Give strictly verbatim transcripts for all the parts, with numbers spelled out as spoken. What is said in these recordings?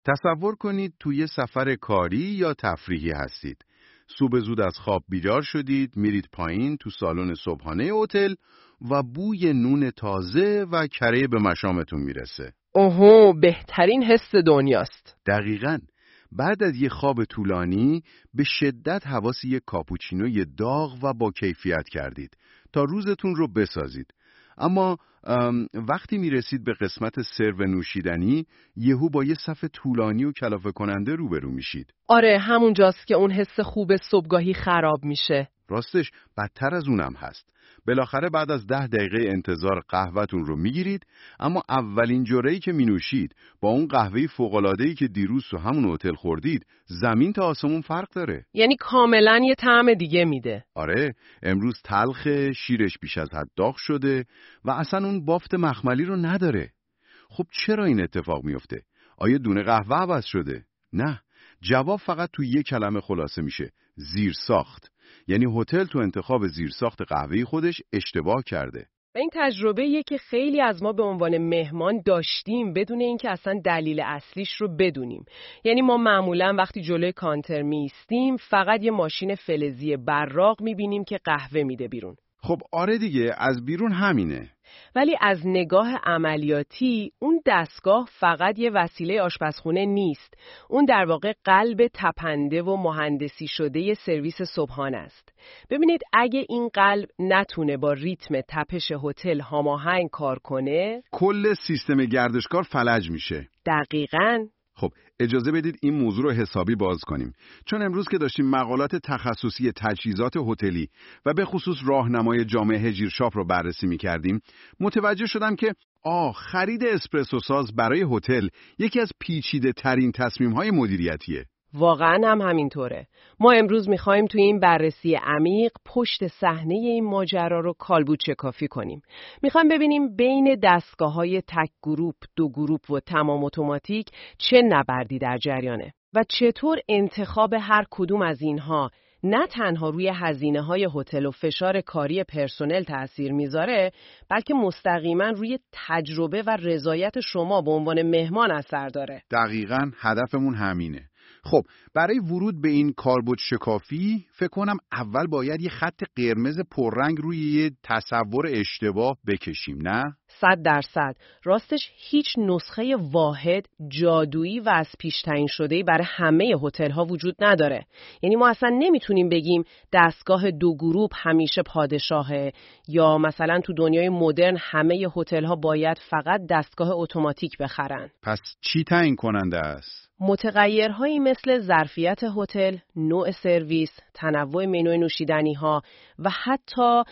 تصور کنید توی سفر کاری یا تفریحی هستید. صبح زود از خواب بیدار شدید، میرید پایین تو سالن صبحانه هتل و بوی نون تازه و کره به مشامتون میرسه. اوهو، بهترین حس دنیاست. دقیقاً. بعد از یه خواب طولانی به شدت حواس یک کاپوچینوی داغ و با کیفیت کردید تا روزتون رو بسازید. اما وقتی میرسید به قسمت سرو نوشیدنی، یهو با یه صف طولانی و کلافه کننده روبرو میشید. آره، همونجاست که اون حس خوب صبحگاهی خراب میشه. راستش بدتر از اونم هست. بالاخره بعد از ده دقیقه انتظار قهوه‌تون رو میگیرید، اما اولین جرعه‌ای که مینوشید با اون قهوه فوق‌العاده‌ای که دیروز تو همون هتل خوردید، زمین تا آسمون فرق داره. یعنی کاملاً یه طعم دیگه میده. آره، امروز تلخه، شیرش بیش از حد داغ شده و اصلا اون بافت مخملی رو نداره. خب چرا این اتفاق میفته؟ آیا دونه قهوه عوض شده؟ نه، جواب فقط تو یک کلمه خلاصه میشه: زیرساخت. یعنی هتل تو انتخاب زیرساخت قهوه‌ای خودش اشتباه کرده. و این تجربه‌ایه که خیلی از ما به عنوان مهمان داشتیم بدون اینکه اصلا دلیل اصلیش رو بدونیم. یعنی ما معمولاً وقتی جلوی کانتر میستیم فقط یه ماشین فلزی براق میبینیم که قهوه میده بیرون. خب آره دیگه، از بیرون همینه. ولی از نگاه عملیاتی اون دستگاه فقط یه وسیله آشپزخونه نیست. اون در واقع قلب تپنده و مهندسی شده یه سرویس صبحانه است. ببینید اگه این قلب نتونه با ریتم تپش هتل هماهنگ کار کنه، کل سیستم گردشگار فلج میشه. دقیقاً. خب اجازه بدید این موضوع رو حسابی باز کنیم، چون امروز که داشتیم مقالات تخصصی تجهیزات هتلی و به خصوص راهنمای جامع هجیرشاپ رو بررسی می‌کردیم، متوجه شدم که آه خرید اسپرسو ساز برای هتل یکی از پیچیده ترین تصمیم‌های مدیریتیه. واقعا هم همینطوره. ما امروز میخوایم توی این بررسی عمیق پشت صحنه این ماجرا رو کالبد شکافی کنیم. میخوایم ببینیم بین دستگاه‌های تک گروپ، دو گروپ و تمام اتوماتیک چه نبردی در جریانه و چطور انتخاب هر کدوم از اینها نه تنها روی هزینه‌های هتل و فشار کاری پرسنل تأثیر میذاره، بلکه مستقیما روی تجربه و رضایت شما به عنوان مهمان اثر داره. دقیقاً هدفمون همینه. خب برای ورود به این کالبد شکافی فکر کنم اول باید یه خط قرمز پررنگ روی یه تصور اشتباه بکشیم، نه؟ صد درصد. راستش هیچ نسخه واحد جادویی و از پیش تعیین شده‌ای برای همه هتل‌ها وجود نداره. یعنی ما اصلا نمیتونیم بگیم دستگاه دو گروپ همیشه پادشاهه، یا مثلا تو دنیای مدرن همه هتل‌ها باید فقط دستگاه اتوماتیک بخرن. پس چی تعیین کننده است؟ متغیرهایی مثل ظرفیت هتل، نوع سرویس، تنوع منوی نوشیدنی‌ها و حتی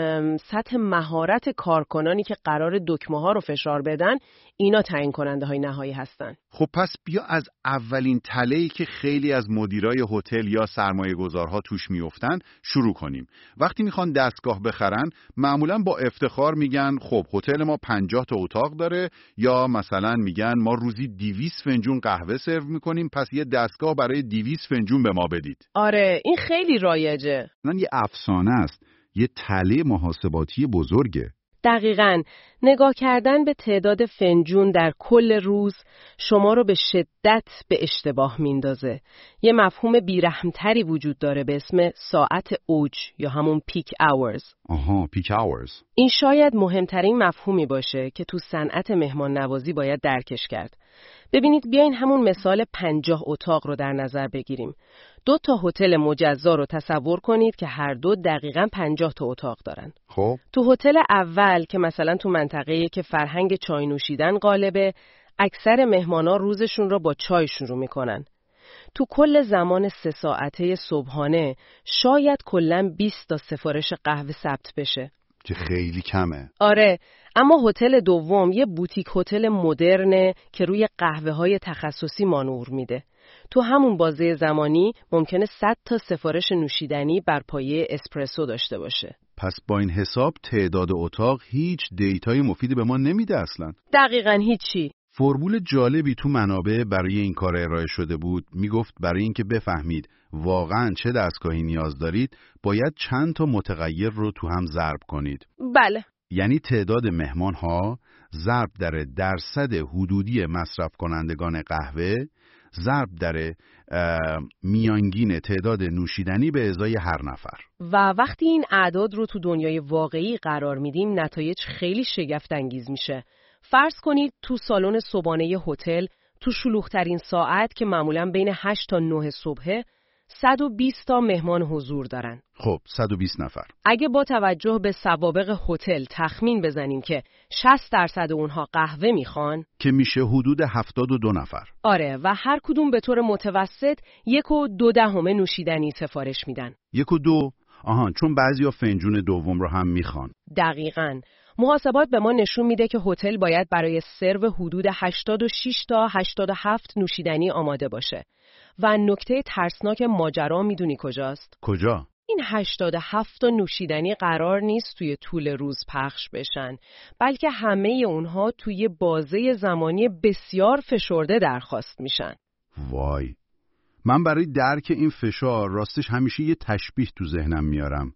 سطح مهارت کارکنانی که قرار دکمه‌ها رو فشار بدن، اینا تعیین کننده های نهایی هستن. خب پس بیا از اولین تله‌ای که خیلی از مدیرای هتل یا سرمایه‌گذارها توش میافتن شروع کنیم. وقتی میخوان دستگاه بخرن معمولاً با افتخار میگن خب هتل ما پنجاه تا اتاق داره، یا مثلا میگن ما روزی دویست فنجون قهوه سرو میکنیم، پس یه دستگاه برای دویست فنجون به ما بدید. آره این خیلی رایجه. نه یه افسانه است، یه تله محاسباتی بزرگه. دقیقاً. نگاه کردن به تعداد فنجون در کل روز شما رو به شدت به اشتباه میندازه. یه مفهوم بیرحمتری وجود داره به اسم ساعت اوج یا همون پیک آورز. آها، پیک آورز. این شاید مهمترین مفهومی باشه که تو صنعت مهمان نوازی باید درکش کرد. ببینید بیاین همون مثال پنجاه اتاق رو در نظر بگیریم. دو تا هتل مجزا رو تصور کنید که هر دو دقیقاً پنجاه تا اتاق دارن. خب تو هتل اول که مثلا تو منطقه‌ای که فرهنگ چای نوشیدن غالبه، اکثر مهمانا روزشون رو با چای شروع میکنن. تو کل زمان سه ساعته صبحانه شاید کلاً بیست تا سفارش قهوه ثبت بشه که خیلی کمه. آره، اما هتل دوم یه بوتیک هتل مدرنه که روی قهوه‌های تخصصی مانور میده. تو همون بازه زمانی ممکنه صد تا سفارش نوشیدنی بر پایه اسپرسو داشته باشه. پس با این حساب تعداد اتاق هیچ دیتای مفیدی به ما نمیده اصلا. دقیقاً هیچی. فرمول جالبی تو منابع برای این کار ارائه شده بود. میگفت برای اینکه بفهمید واقعاً چه دستگاهی نیاز دارید، باید چند تا متغیر رو تو هم ضرب کنید. بله. یعنی تعداد مهمان ها، ضرب در درصد حدودی مصرف کنندگان قهوه ضرب در میانگین تعداد نوشیدنی به ازای هر نفر. و وقتی این اعداد رو تو دنیای واقعی قرار میدیم نتایج خیلی شگفت انگیز میشه. فرض کنید تو سالن صبحانه هتل تو شلوغ‌ترین ساعت که معمولاً بین هشت تا نه صبح صد و بیست تا مهمان حضور دارن. خب صد و بیست نفر. اگه با توجه به سوابق هتل تخمین بزنیم که شصت درصد اونها قهوه میخوان که میشه حدود هفتاد و دو نفر. آره و هر کدوم به طور متوسط یک و دو دهم نوشیدنی سفارش میدن. یک و دو؟ آهان، چون بعضیا فنجون دوم رو هم میخوان. دقیقاً. محاسبات به ما نشون میده که هتل باید برای سرو حدود هشتاد و شش تا هشتاد و هفت نوشیدنی آماده باشه. و نکته ترسناک ماجرا میدونی کجاست؟ کجا؟ این هشتاد و هفت تا نوشیدنی قرار نیست توی طول روز پخش بشن، بلکه همه اونها توی بازه زمانی بسیار فشرده درخواست میشن. وای، من برای درک این فشار راستش همیشه یه تشبیه تو ذهنم میارم.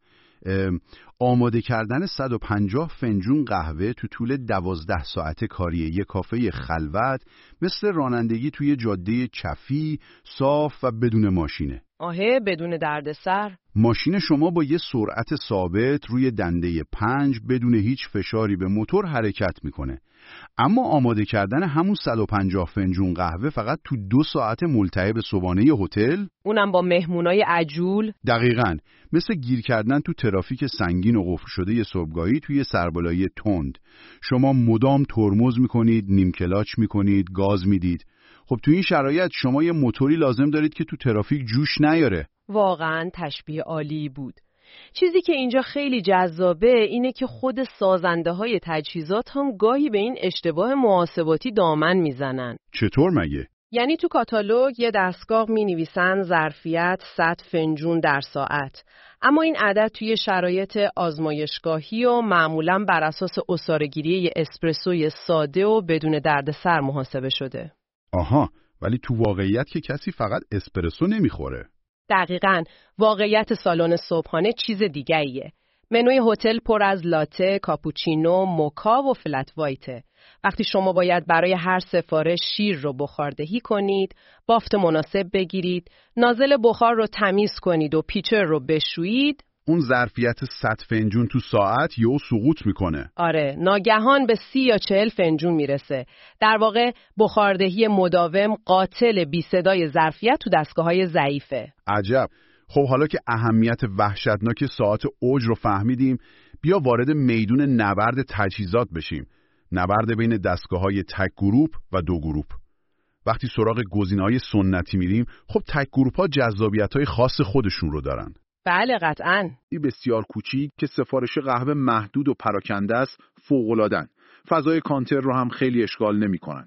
آماده کردن صد و پنجاه فنجون قهوه تو طول دوازده ساعت کاری یک کافه خلوت مثل رانندگی توی جاده چفی، صاف و بدون ماشینه. آهه، بدون دردسر. ماشین شما با یه سرعت ثابت روی دنده پنج بدون هیچ فشاری به موتور حرکت میکنه. اما آماده کردن همون صد و پنجاه فنجون قهوه فقط تو دو ساعت ملتهب صبحانه هتل، اونم با مهمونای عجول. دقیقاً مثل گیر کردن تو ترافیک سنگین و قفل شده ی صبحگاهی توی سربالایی تند. شما مدام ترمز میکنید، نیم کلاچ میکنید، گاز میدید. خب تو این شرایط شما یه موتوری لازم دارید که تو ترافیک جوش نیاره. واقعاً تشبیه عالی بود. چیزی که اینجا خیلی جذابه اینه که خود سازنده های تجهیزات هم گاهی به این اشتباه محاسباتی دامن میزنن. چطور مگه؟ یعنی تو کاتالوگ یه دستگاه می نویسن ظرفیت صد فنجون در ساعت، اما این عدد توی شرایط آزمایشگاهی و معمولاً بر اساس عصاره‌گیری یه اسپرسوی ساده و بدون دردسر محاسبه شده. آها، ولی تو واقعیت که کسی فقط اسپرسو نمیخوره. دقیقاً، واقعیت سالن صبحانه چیز دیگه‌ایه. منوی هتل پر از لاته، کاپوچینو، موکا و فلت وایته. وقتی شما باید برای هر سفارش شیر رو بخاردهی کنید، بافت مناسب بگیرید، نازل بخار رو تمیز کنید و پیچر رو بشویید، اون ظرفیت صد فنجون تو ساعت یهو سقوط میکنه. آره، ناگهان به سی یا چهل فنجون میرسه. در واقع بخاردهی مداوم قاتل بی صدای ظرفیت تو دستگاه‌های ضعیفه. عجب. خب حالا که اهمیت وحشتناک ساعت اوج رو فهمیدیم، بیا وارد میدون نبرد تجهیزات بشیم. نبرد بین دستگاه‌های تک گروپ و دو گروپ. وقتی سراغ گزینه‌های سنتی میریم، خب تک گروپ‌ها جذابیت‌های خاص خودشون رو دارن. بله قطعاً. این بسیار کوچیک که سفارش قهوه محدود و پراکنده است، فوق‌العاده‌ن. فضای کانتر رو هم خیلی اشغال نمی‌کنن.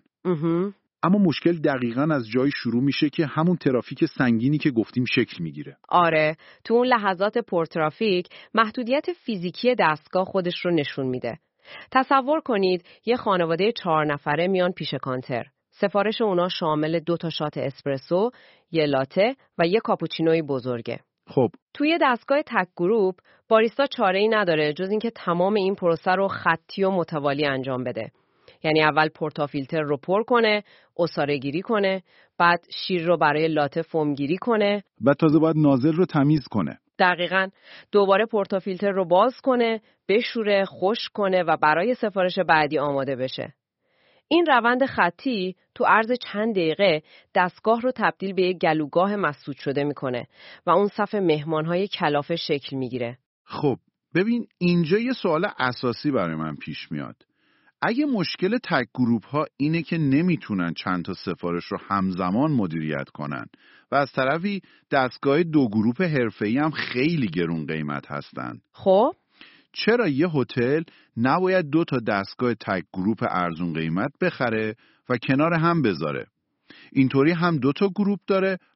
اما مشکل دقیقاً از جایی شروع میشه که همون ترافیک سنگینی که گفتیم شکل میگیره. آره، تو اون لحظات پرترافیک محدودیت فیزیکی دستگاه خودش رو نشون میده. تصور کنید یه خانواده چهار نفره میان پیش کانتر. سفارش اونا شامل دو تا شات اسپرسو، یه لاته و یه کاپوچینوی بزرگه. خب توی دستگاه تک گروپ باریستا چاره‌ای نداره جز اینکه تمام این پروسه رو خطی و متوالی انجام بده. یعنی اول پورتافیلتر رو پر کنه، عصاره‌گیری کنه، بعد شیر رو برای لاته فومگیری کنه، بعد تازه باید نازل رو تمیز کنه. دقیقاً. دوباره پورتافیلتر رو باز کنه، بشوره، خشک کنه و برای سفارش بعدی آماده بشه. این روند خطی تو عرض چند دقیقه دستگاه رو تبدیل به یک گلوگاه مسدود شده میکنه و اون صف مهمانهای کلافه شکل میگیره. خب ببین، اینجا یه سوال اساسی برای من پیش میاد. اگه مشکل تک گروپ ها اینه که نمیتونن چند تا سفارش رو همزمان مدیریت کنن و از طرفی دستگاه دو گروپ حرفه‌ای هم خیلی گرون قیمت هستن، خب چرا یه هتل نباید دو تا دستگاه تک گروپ ارزون قیمت بخره و کنار هم بذاره؟ اینطوری هم دو تا گروپ داره،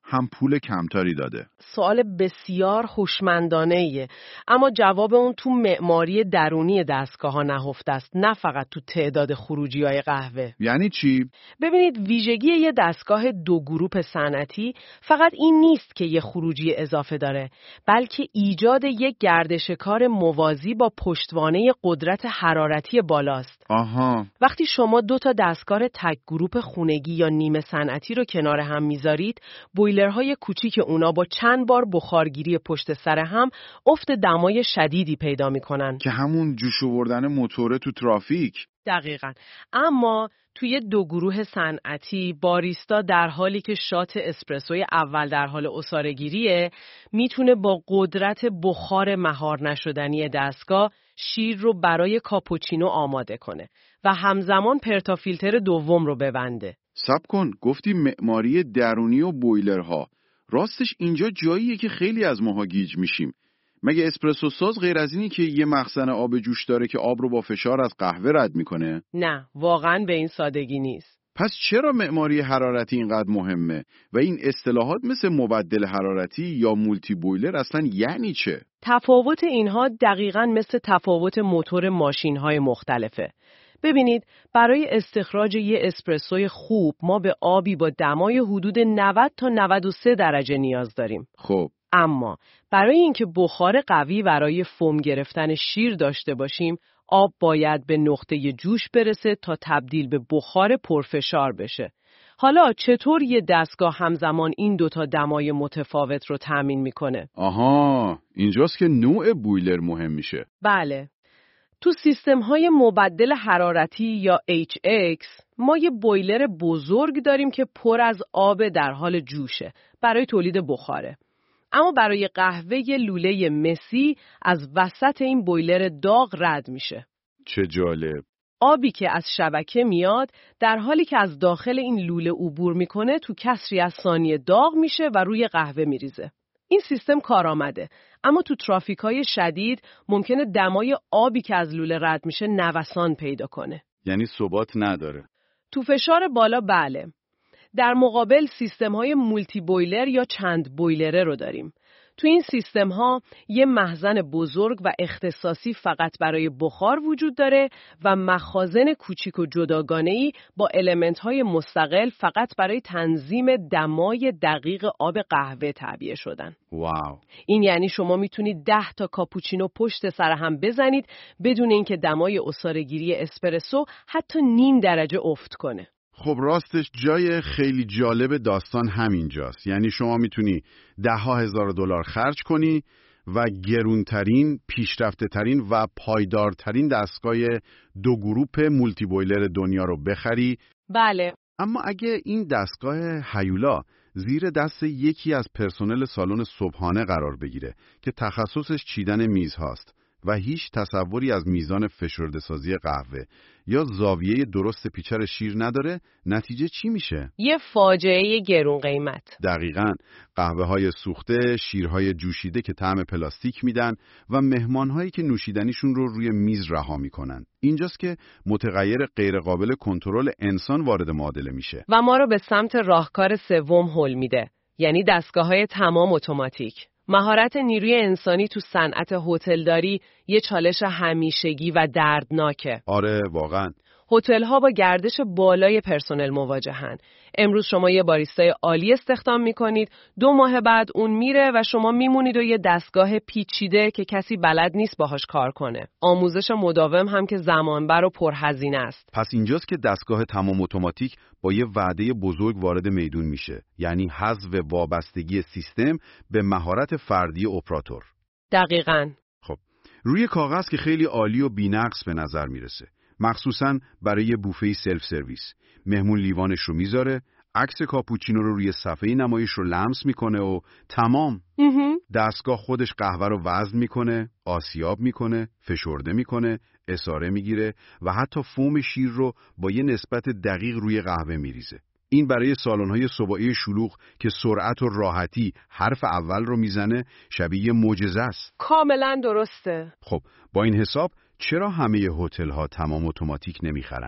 هم پول کمتری داده؟ سوال بسیار هوشمندانه‌ایه، اما جواب اون تو معماری درونی دستگاه‌ها نهفته است، نه فقط تو تعداد خروجی‌های قهوه. یعنی چی؟ ببینید، ویژگی یه دستگاه دو گروپ صنعتی فقط این نیست که یه خروجی اضافه داره، بلکه ایجاد یک گردش کار موازی با پشتوانه قدرت حرارتی بالاست. آها. وقتی شما دو تا دستگاه تک گروپ خونگی یا نیمه صنعتی رو کنار هم میذارید، بویلرهای کوچیک اونا با چند بار بخارگیری پشت سر هم افت دمای شدیدی پیدا میکنن که همون جوش آوردن موتور تو ترافیک. دقیقاً. اما توی دو گروه صنعتی، باریستا در حالی که شات اسپرسوی اول در حال عصاره‌گیریه، میتونه با قدرت بخار مهار نشدنی دستگاه شیر رو برای کاپوچینو آماده کنه و همزمان پرتافیلتر دوم رو ببنده. صبر کن، گفتی معماری درونی و بویلرها. راستش اینجا جاییه که خیلی از ماها گیج میشیم. مگه اسپرسو ساز غیر از اینی که یه مخزن آب جوش داره که آب رو با فشار از قهوه رد میکنه؟ نه، واقعاً به این سادگی نیست. پس چرا معماری حرارتی اینقدر مهمه؟ و این اصطلاحات مثل مبدل حرارتی یا مولتی بویلر اصلا یعنی چه؟ تفاوت اینها دقیقاً مثل تفاوت موتور ماشین‌های مختلفه. ببینید، برای استخراج یه اسپرسوی خوب ما به آبی با دمای حدود نود تا نود و سه درجه نیاز داریم. خب اما برای اینکه بخار قوی برای فوم گرفتن شیر داشته باشیم، آب باید به نقطه جوش برسه تا تبدیل به بخار پرفشار بشه. حالا چطور یه دستگاه همزمان این دوتا دمای متفاوت رو تأمین میکنه؟ آها، اینجاست که نوع بویلر مهم میشه. بله. تو سیستم‌های مبدل حرارتی یا اچ اکس ما یه بویلر بزرگ داریم که پر از آب در حال جوشه برای تولید بخاره. اما برای قهوه یه لوله مسی از وسط این بویلر داغ رد میشه. چه جالب. آبی که از شبکه میاد در حالی که از داخل این لوله عبور میکنه تو کسری از ثانیه داغ میشه و روی قهوه میریزه. این سیستم کارآمده، اما تو ترافیک‌های شدید ممکنه دمای آبی که از لوله رد میشه نوسان پیدا کنه. یعنی ثبات نداره. تو فشار بالا بله. در مقابل سیستم‌های مولتی بویلر یا چند بویلره رو داریم. تو این سیستم‌ها یه مخزن بزرگ و اختصاصی فقط برای بخار وجود داره و مخازن کوچیک و جداگانه‌ای با المنت‌های مستقل فقط برای تنظیم دمای دقیق آب قهوه تعبیه شدن. واو. این یعنی شما میتونید ده تا کاپوچینو پشت سر هم بزنید بدون اینکه دمای عصاره‌گیری اسپرسو حتی نیم درجه افت کنه. خب راستش جای خیلی جالب داستان همینجاست. یعنی شما میتونی ده ها هزار دلار خرج کنی و گرونترین، پیشرفته ترین و پایدارترین دستگاه دو گروپ مولتی بویلر دنیا رو بخری. بله. اما اگه این دستگاه هیولا زیر دست یکی از پرسنل سالن صبحانه قرار بگیره که تخصصش چیدن میز هاست و هیچ تصوری از میزان فشرده سازی قهوه یا زاویه درست پیچر شیر نداره، نتیجه چی میشه؟ یه فاجعه گرون قیمت. دقیقاً. قهوه های سوخته، شیرهای جوشیده که طعم پلاستیک میدن و مهمانهایی که نوشیدنیشون رو روی میز رها میکنن. اینجاست که متغیر غیرقابل کنترل انسان وارد معادله میشه و ما رو به سمت راهکار سوم هل میده، یعنی دستگاه‌های تمام اتوماتیک. مهارت نیروی انسانی تو صنعت هتلداری یه چالش همیشگی و دردناکه. آره واقعاً. هتل‌ها با گردش بالای پرسنل مواجهن. امروز شما یه باریستای عالی استخدام می‌کنید، دو ماه بعد اون میره و شما میمونید و یه دستگاه پیچیده که کسی بلد نیست باهاش کار کنه. آموزش مداوم هم که زمانبر و پرهزینه است. پس اینجاست که دستگاه تمام اتوماتیک با یه وعده بزرگ وارد میدون میشه، یعنی حذف وابستگی سیستم به مهارت فردی اپراتور. دقیقاً. خب روی کاغذ که خیلی عالی و بی‌نقص به نظر میرسه، مخصوصاً برای بوفه سلف سرویس. مهمون لیوانش رو میذاره، عکس کاپوچینو رو روی صفحه نمایش رو لمس میکنه و تمام. دستگاه خودش قهوه رو وزن میکنه، آسیاب میکنه، فشرده میکنه، اساره میگیره و حتی فوم شیر رو با یه نسبت دقیق روی قهوه میریزه. این برای سالن‌های صبحانه شلوغ که سرعت و راحتی حرف اول رو میزنه شبیه معجزه است. کاملا درسته. خب با این حساب چرا همه هتل‌ها تمام اتوماتیک نمیخرن؟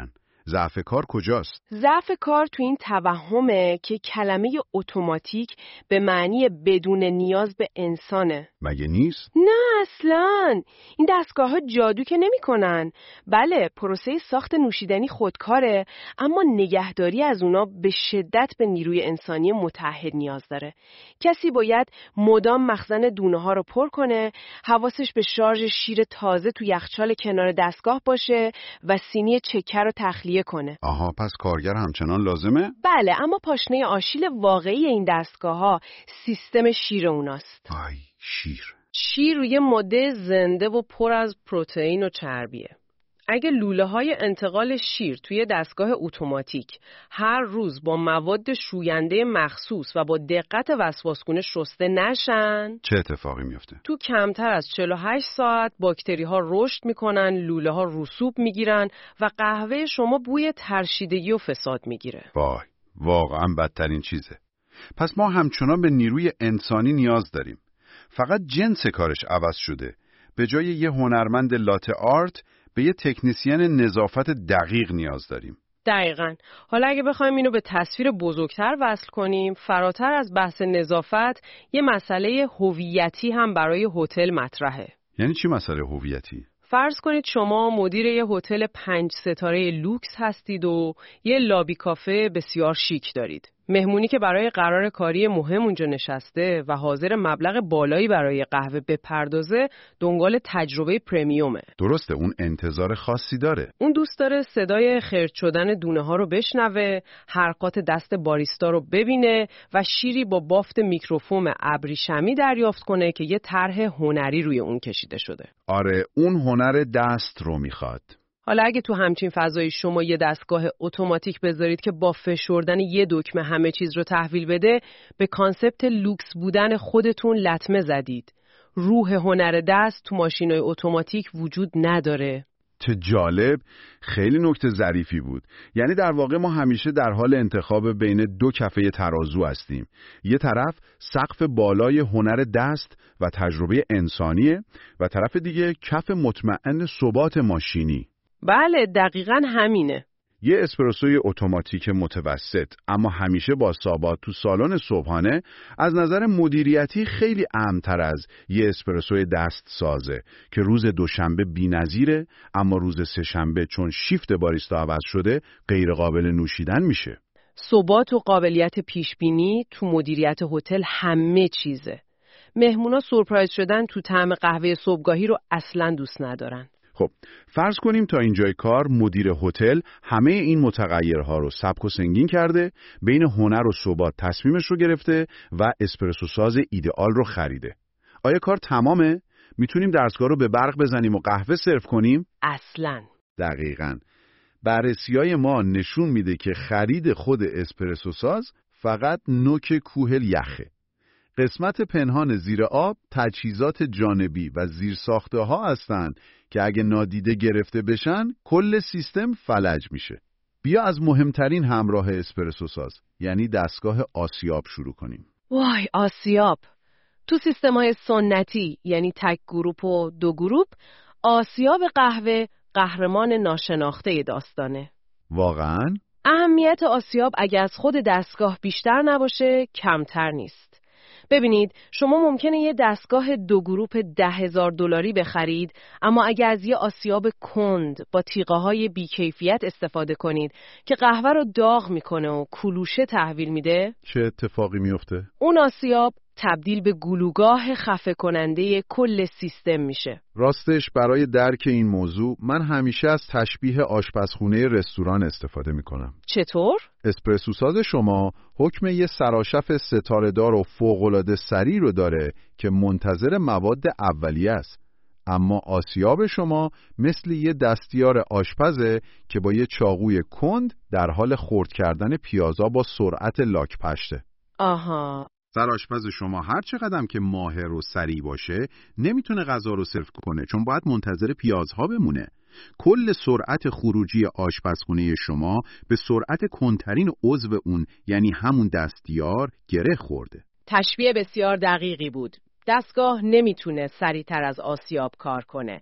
ضعف کار کجاست؟ ضعف کار تو این توهمه که کلمه اتوماتیک به معنی بدون نیاز به انسانه. مگه نیست؟ نه اصلاً. این دستگاه‌ها جادو که نمی‌کنن. بله، پروسه ساخت نوشیدنی خودکاره، اما نگهداری از اونا به شدت به نیروی انسانی متعهد نیاز داره. کسی باید مدام مخزن دونه‌ها رو پر کنه، حواسش به شارژ شیر تازه تو یخچال کنار دستگاه باشه و سینی چکه رو تخلیه کنه. آها، پس کارگر همچنان لازمه؟ بله، اما پاشنه آشیل واقعی این دستگاه‌ها سیستم شیر اوناست. آی، شیر. شیر روی ماده زنده و پر از پروتئین و چربیه. اگه لوله‌های انتقال شیر توی دستگاه اتوماتیک هر روز با مواد شوینده مخصوص و با دقت وسواسگونه شسته نشن، چه اتفاقی میفته؟ تو کمتر از چهل و هشت ساعت باکتری‌ها رشد میکنن، لوله‌ها رسوب میگیرن و قهوه شما بوی ترشیدگی و فساد میگیره. وای، واقعا بدترین چیزه. پس ما همچنان به نیروی انسانی نیاز داریم. فقط جنس کارش عوض شده. به جای یه هنرمند لاته آرت به یه تکنیسین نظافت دقیق نیاز داریم. دقیقاً. حالا اگه بخوایم اینو به تصویر بزرگتر وصل کنیم، فراتر از بحث نظافت، یه مسئله هویتی هم برای هتل مطرحه. یعنی چی مسئله هویتی؟ فرض کنید شما مدیر یه هتل پنج ستاره لوکس هستید و یه لابی کافه بسیار شیک دارید. مهمونی که برای قرار کاری مهم اونجا نشسته و حاضر مبلغ بالایی برای قهوه بپردازه، دنبال تجربه پرمیومه. درسته، اون انتظار خاصی داره. اون دوست داره صدای خرد شدن دونه ها رو بشنوه، حرکات دست باریستا رو ببینه و شیری با بافت میکروفون ابریشمی دریافت کنه که یه طرح هنری روی اون کشیده شده. آره، اون هنر دست رو میخواد. حالا اگه تو همچین فضایی شما یه دستگاه اتوماتیک بذارید که با فشردن یه دکمه همه چیز رو تحویل بده، به کانسپت لوکس بودن خودتون لطمه زدید. روح هنر دست تو ماشینای اتوماتیک وجود نداره. چه جالب، خیلی نکته ظریفی بود. یعنی در واقع ما همیشه در حال انتخاب بین دو کفه ترازو هستیم. یه طرف سقف بالای هنر دست و تجربه انسانیه و طرف دیگه کف مطمئن ثبات ماشینی. بله، دقیقاً همینه. یه اسپرسوی اتوماتیک متوسط اما همیشه با ثبات تو سالن صبحانه از نظر مدیریتی خیلی امن‌تر از یه اسپرسوی دست سازه که روز دوشنبه بی‌نظیره اما روز سه‌شنبه چون شیفت باریستا عوض شده غیر قابل نوشیدن میشه. ثبات و قابلیت پیشبینی تو مدیریت هتل همه چیزه. مهمونا سورپرایز شدن تو طعم قهوه صبحگاهی رو اصلاً دوست ندارن. خب فرض کنیم تا اینجای کار مدیر هتل همه این متغیرها رو سبک و سنگین کرده، بین هنر و ثبات تصمیمش رو گرفته و اسپرسو ساز ایدئال رو خریده. آیا کار تمامه؟ میتونیم دستگاه رو به برق بزنیم و قهوه سرو کنیم؟ اصلاً. دقیقاً. بررسی‌های ما نشون میده که خرید خود اسپرسو ساز فقط نوک کوهل یخه. قسمت پنهان زیر آب تجهیزات جانبی و زیرساخته ها هستند که اگه نادیده گرفته بشن کل سیستم فلج میشه. بیا از مهمترین همراه اسپرسو ساز یعنی دستگاه آسیاب شروع کنیم. وای، آسیاب. تو سیستم‌های سنتی یعنی تک گروپ و دو گروپ، آسیاب قهوه قهرمان ناشناخته داستانه. واقعاً؟ اهمیت آسیاب اگه از خود دستگاه بیشتر نباشه کمتر نیست. ببینید، شما ممکنه یه دستگاه دو گروپ ده هزار دلاری بخرید، اما اگه از یه آسیاب کند با تیغه‌های بی‌کیفیت استفاده کنید که قهوه رو داغ میکنه و کلوشه تحویل میده، چه اتفاقی میفته؟ اون آسیاب تبدیل به گلوگاه خفه کننده کل سیستم میشه. راستش برای درک این موضوع من همیشه از تشبیه آشپزخونه رستوران استفاده میکنم. چطور؟ اسپرسو ساز شما حکم یه سراشف ستاره‌دار و فوق‌العاده سریع رو داره که منتظر مواد اولیه است. اما آسیاب شما مثل یه دستیار آشپزه که با یه چاقوی کند در حال خرد کردن پیازا با سرعت لاک پشته. آها. سرآشپز شما هر چقدر که ماهر و سریع باشه نمیتونه غذا رو سرو کنه چون باید منتظر پیازها بمونه. کل سرعت خروجی آشپزخونه شما به سرعت کنترین عضو اون یعنی همون دستیار گره خورده. تشبیه بسیار دقیقی بود. دستگاه نمیتونه سریعتر از آسیاب کار کنه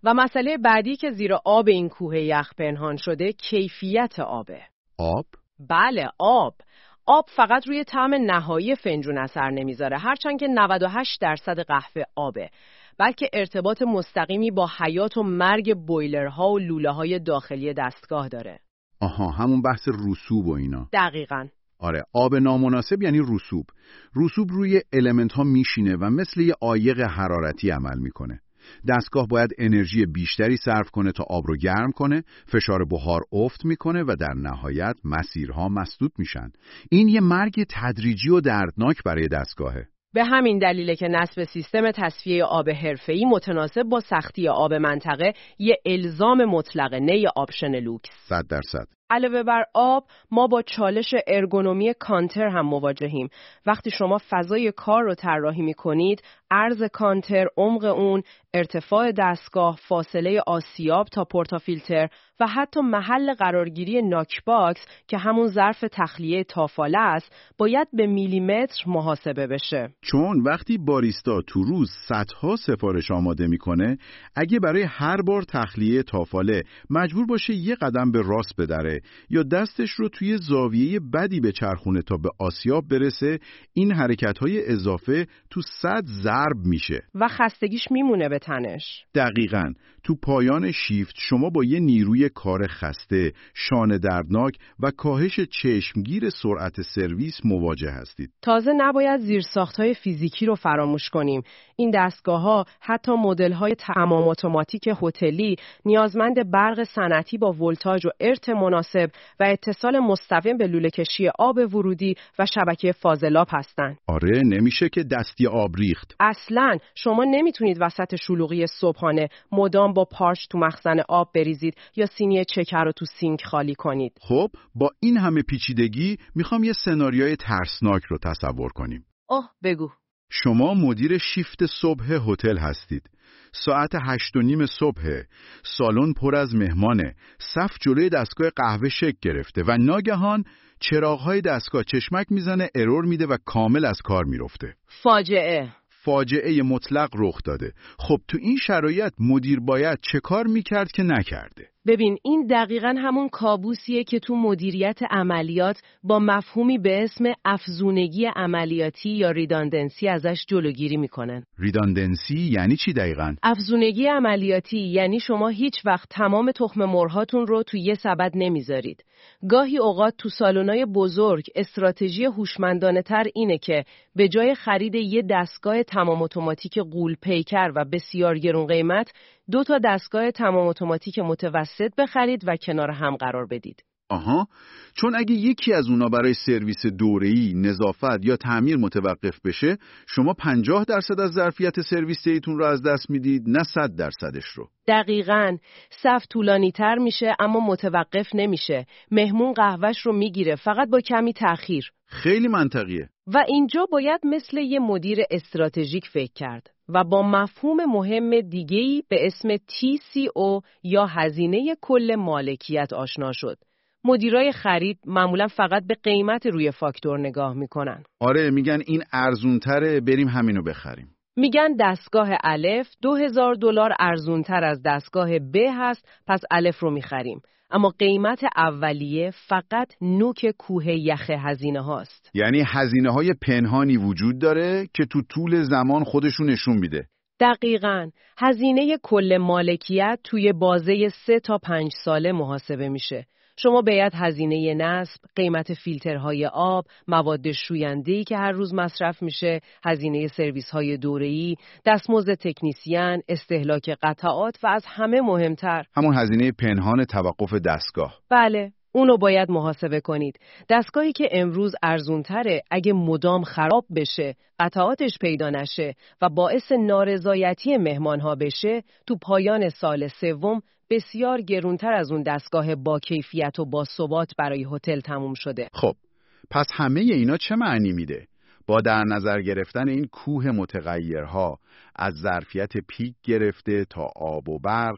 و مسئله بعدی که زیر آب این کوه یخ پنهان شده کیفیت آبه. آب؟ بله، آب. آب فقط روی طعم نهایی فنجون اثر نمیذاره، هرچند که نود و هشت درصد قهوه آبه، بلکه ارتباط مستقیمی با حیات و مرگ بویلرها و لوله‌های داخلی دستگاه داره. آها، همون بحث رسوب و اینا. دقیقاً. آره، آب نامناسب یعنی رسوب. رسوب روی المنت ها میشینه و مثل یه عایق حرارتی عمل میکنه. دستگاه باید انرژی بیشتری صرف کنه تا آب رو گرم کنه، فشار بخار افت میکنه و در نهایت مسیرها مسدود میشن. این یه مرگ تدریجی و دردناک برای دستگاهه. به همین دلیله که نصب سیستم تصفیه آب حرفه‌ای متناسب با سختی آب منطقه یه الزام مطلقه، نه یه آپشن لوکس. صد درصد. علاوه بر آب، ما با چالش ارگونومی کانتر هم مواجهیم. وقتی شما فضای کار رو طراحی می‌کنید، عرض کانتر، عمق اون، ارتفاع دستگاه، فاصله آسیاب تا پورتافیلتر و حتی محل قرارگیری ناک باکس که همون ظرف تخلیه تافاله است، باید به میلیمتر محاسبه بشه. چون وقتی باریستا تو روز صدها سفارش آماده میکنه، اگه برای هر بار تخلیه تافاله مجبور باشه یه قدم به راست بدره یا دستش رو توی زاویه بدی به چرخونه تا به آسیاب برسه، این حرکت‌های اضافه تو صد ضرب میشه و خستگیش میمونه به تنش. دقیقاً. تو پایان شیفت شما با یه نیروی کار خسته، شانه دردناک و کاهش چشمگیر سرعت سرویس مواجه هستید. تازه نباید زیرساخت‌های فیزیکی رو فراموش کنیم. این دستگاه‌ها حتی مدل‌های تمام اتوماتیک هتلی نیازمند برق صنعتی با ولتاژ و ارت مناسب و اتصال مستقیم به لوله کشی آب ورودی و شبکه فاضلاب هستند. آره، نمیشه که دستی آب ریخت. اصلاً شما نمیتونید وسط شلوغی صبحانه مدام با پارچ تو مخزن آب بریزید یا سینی چکر رو تو سینک خالی کنید. خب با این همه پیچیدگی میخوام یه سناریوی ترسناک رو تصور کنیم. اوه بگو. شما مدیر شیفت صبح هتل هستید. ساعت هشت و نیم صبح، سالن پر از مهمانه، صف جلوی دستگاه قهوه شکل گرفته و ناگهان چراغ‌های دستگاه چشمک میزنه، ارور میده و کامل از کار میرفته. فاجعه. فاجعه مطلق رخ داده. خب تو این شرایط مدیر باید چه کار میکرد که نکرده؟ ببین، این دقیقاً همون کابوسیه که تو مدیریت عملیات با مفهومی به اسم افزونگی عملیاتی یا ریداندنسی ازش جلوگیری میکنن. ریداندنسی یعنی چی دقیقاً؟ افزونگی عملیاتی یعنی شما هیچ وقت تمام تخم مرغ‌هاتون رو تو یه سبد نمیذارید. گاهی اوقات تو سالن‌های بزرگ استراتژی هوشمندانه‌تر اینه که به جای خرید یه دستگاه تمام اتوماتیک غول پیکر و بسیار گرون قیمت، دو تا دستگاه تمام اتوماتیک متوسط بخرید و کنار هم قرار بدید. آها، چون اگه یکی از اونا برای سرویس دوره‌ای، نظافت یا تعمیر متوقف بشه، شما پنجاه درصد از ظرفیت سرویس ایتون رو از دست میدید، نه صد درصدش رو. دقیقاً. صف طولانی تر میشه اما متوقف نمیشه. مهمون قهوهش رو میگیره، فقط با کمی تأخیر. خیلی منطقیه. و اینجا باید مثل یه مدیر استراتژیک فکر کرد و با مفهوم مهم دیگه‌ای به اسم تی سی او یا هزینه کل مالکیت آشنا شد. مدیرای خرید معمولا فقط به قیمت روی فاکتور نگاه میکنن. آره، میگن این ارزونتره، بریم همینو بخریم. میگن دستگاه الف دو هزار دلار ارزونتر از دستگاه ب هست، پس الف رو میخریم. اما قیمت اولیه فقط نوک کوه یخ هزینه هاست. یعنی هزینه های پنهانی وجود داره که تو طول زمان خودشون نشون میده. دقیقاً. هزینه کل مالکیت توی بازه سه تا پنج ساله محاسبه میشه. شما باید هزینه نصب، قیمت فیلترهای آب، مواد شوینده‌ای که هر روز مصرف میشه، هزینه سرویس‌های دوره‌ای، دستمزد تکنیسیان، استهلاک قطعات و از همه مهمتر همون هزینه پنهان توقف دستگاه. بله، اونو باید محاسبه کنید. دستگاهی که امروز ارزونتره اگه مدام خراب بشه، قطعاتش پیدا نشه و باعث نارضایتی مهمانها بشه، تو پایان سال سوم بسیار گرونتر از اون دستگاه با کیفیت و با ثبات برای هتل تموم شده. خب، پس همه اینا چه معنی میده؟ با در نظر گرفتن این کوه متغیرها، از ظرفیت پیک گرفته تا آب و برق،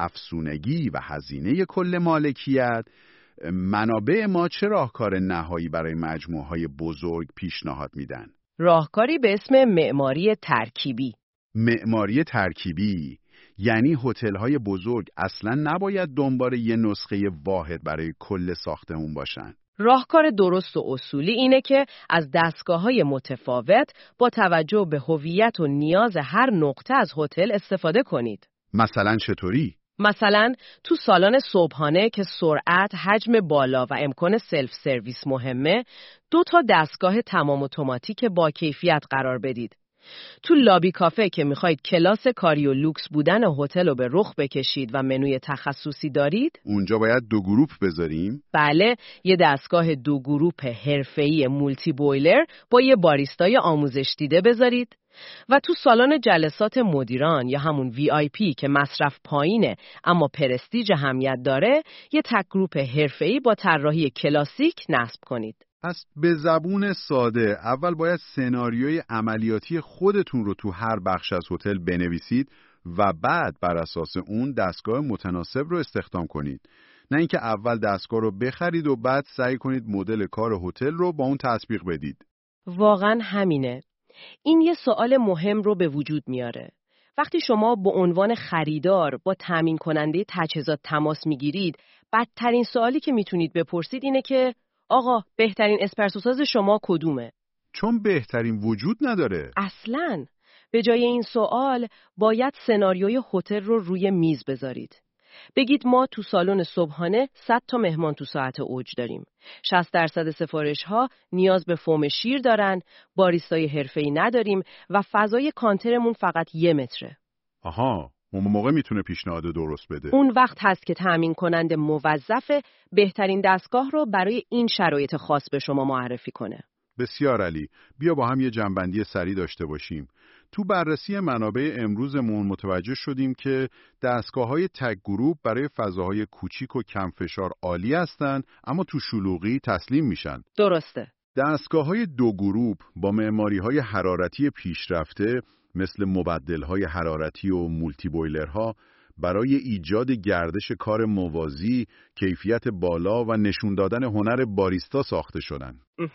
افزونگی و هزینه کل مالکیت، منابع ما چه راهکار نهایی برای مجموعه‌های بزرگ پیشنهاد میدن؟ راهکاری به اسم معماری ترکیبی. معماری ترکیبی یعنی هتل‌های بزرگ اصلاً نباید دنبال یه نسخه واحد برای کل ساختمون باشن. راهکار درست و اصولی اینه که از دستگاه‌های متفاوت با توجه به هویت و نیاز هر نقطه از هتل استفاده کنید. مثلا چطوری؟ مثلا تو سالن صبحانه که سرعت، حجم بالا و امکان سلف سرویس مهمه، دو تا دستگاه تمام اتوماتیک با کیفیت قرار بدید. تو لابی کافه که میخواید کلاس کاری و لوکس بودن هتل رو به رخ بکشید و منوی تخصصی دارید، اونجا باید دو گروپ بذاریم؟ بله، یه دستگاه دو گروپ حرفه‌ای مولتی بویلر با یه باریستای آموزش دیده بذارید. و تو سالن جلسات مدیران یا همون وی آی پی که مصرف پایینه اما پرستیژ اهمیت داره، یه تک گروپ حرفه‌ای با طراحی کلاسیک نصب کنید. پس به زبون ساده اول باید سناریوی عملیاتی خودتون رو تو هر بخش از هتل بنویسید و بعد بر اساس اون دستگاه متناسب رو استخدام کنید. نه اینکه اول دستگاه رو بخرید و بعد سعی کنید مدل کار هتل رو با اون تطبیق بدید. واقعا همینه. این یه سوال مهم رو به وجود میاره. وقتی شما به عنوان خریدار با تامین کننده تجهیزات تماس میگیرید، بدترین سوالی که میتونید بپرسید اینه که آقا بهترین اسپرسو ساز شما کدومه؟ چون بهترین وجود نداره. اصلاً. به جای این سوال باید سناریوی هتل رو روی میز بذارید. بگید ما تو سالن صبحانه صد تا مهمان تو ساعت اوج داریم. شصت درصد سفارش ها نیاز به فوم شیر دارن، باریستای حرفه‌ای نداریم و فضای کانترمون فقط یه متره. آها، اون موقع میتونه پیشنهاد درست بده. اون وقت هست که تامین کننده موظف بهترین دستگاه رو برای این شرایط خاص به شما معرفی کنه. بسیار عالی. بیا با هم یه جنبندی سریع داشته باشیم. تو بررسی منابع امروزمون متوجه شدیم که دستگاه‌های تک گروپ برای فضاهای کوچیک و کم فشار عالی هستن، اما تو شلوغی تسلیم میشن. درسته. دستگاه‌های دو گروپ با معماری‌های حرارتی پیشرفته مثل مبدل‌های حرارتی و مولتی بویلرها برای ایجاد گردش کار موازی، کیفیت بالا و نشون دادن هنر باریستا ساخته شدن.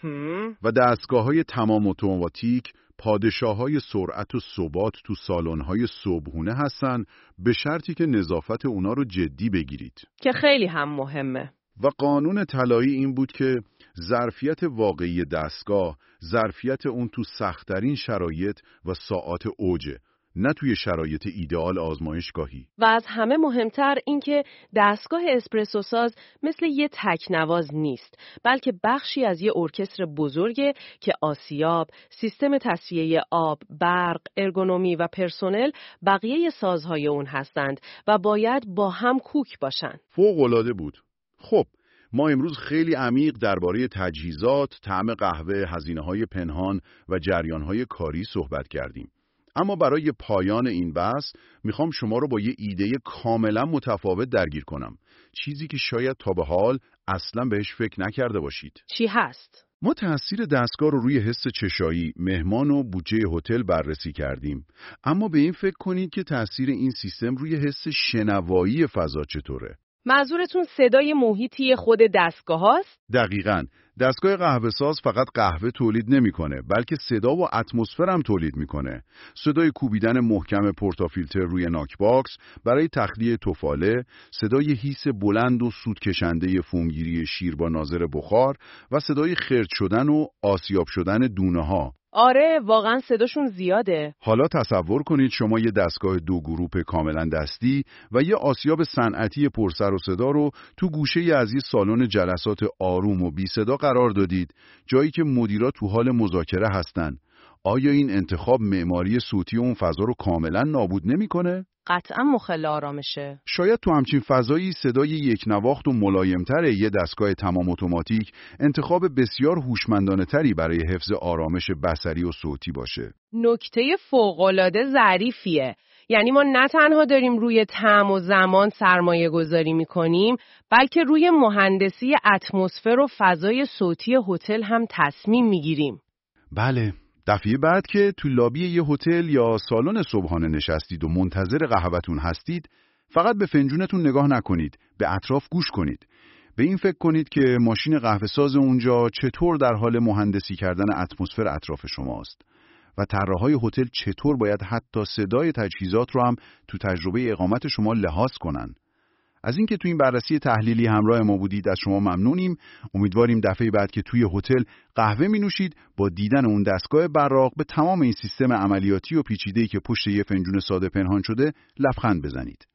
و دستگاه‌های تمام اتوماتیک پادشاه‌های سرعت و ثبات تو سالن‌های صبحونه هستن، به شرطی که نظافت اونا رو جدی بگیرید. که خیلی هم مهمه. و قانون طلایی این بود که ظرفیت واقعی دستگاه، ظرفیت اون تو سخت‌ترین شرایط و ساعات اوجه، نه توی شرایط ایدئال آزمایشگاهی. و از همه مهمتر این که دستگاه اسپرسو ساز مثل یه تکنواز نیست، بلکه بخشی از یه ارکستر بزرگه که آسیاب، سیستم تصفیه آب، برق، ارگونومی و پرسنل بقیه سازهای اون هستند و باید با هم کوک باشن. فوق‌العاده بود. خب، ما امروز خیلی عمیق درباره تجهیزات، طعم قهوه، هزینه‌های پنهان و جریان‌های کاری صحبت کردیم. اما برای پایان این بحث میخوام شما رو با یه ایده کاملا متفاوت درگیر کنم. چیزی که شاید تا به حال اصلا بهش فکر نکرده باشید. چی هست؟ ما تأثیر دستگاه رو روی حس چشایی، مهمان و بودجه هتل بررسی کردیم. اما به این فکر کنید که تأثیر این سیستم روی حس شنوایی فضا چطوره؟ منظورتون صدای محیطی خود دستگاه هست؟ دقیقاً. دستگاه قهوه ساز فقط قهوه تولید نمیکنه، بلکه صدا و اتمسفر هم تولید میکنه. صدای کوبیدن محکم پورتافیلتر روی ناک باکس برای تخلیه تفاله، صدای هیس بلند و سود کشنده فومگیری شیر با ناظر بخار و صدای خرد شدن و آسیاب شدن دونه ها. آره، واقعا صداشون زیاده. حالا تصور کنید شما یه دستگاه دو گروپ کاملا دستی و یه آسیاب صنعتی پرسر و صدا رو تو گوشه از یه سالن جلسات آروم و بی صدا قرار دادید، جایی که مدیرا تو حال مذاکره هستن. آیا این انتخاب معماری صوتی اون فضا رو کاملا نابود نمیکنه؟ قطعا مخل آرامشه. شاید تو همچین فضایی صدای یک نواخت و ملایمتر یه دستگاه تمام اتوماتیک انتخاب بسیار هوشمندانه تری برای حفظ آرامش بصری و صوتی باشه. نکته فوق‌العاده ظریفیه. یعنی ما نه تنها داریم روی طعم و زمان سرمایه گذاری میکنیم، بلکه روی مهندسی اتمسفر و فضای صوتی هتل هم تصمیم میگیریم. بله. دفعه بعد که تو لابی یه هتل یا سالن صبحانه نشستید و منتظر قهوه‌تون هستید، فقط به فنجونتون نگاه نکنید، به اطراف گوش کنید. به این فکر کنید که ماشین قهوه ساز اونجا چطور در حال مهندسی کردن اتمسفر اطراف شماست. و طراحهای هتل چطور باید حتی صدای تجهیزات رو هم تو تجربه اقامت شما لحاظ کنن. از اینکه تو این بررسی تحلیلی همراه ما بودید از شما ممنونیم. امیدواریم دفعه بعد که توی هتل قهوه می نوشید با دیدن اون دستگاه براق به تمام این سیستم عملیاتی و پیچیده‌ای که پشت یه فنجون ساده پنهان شده لبخند بزنید.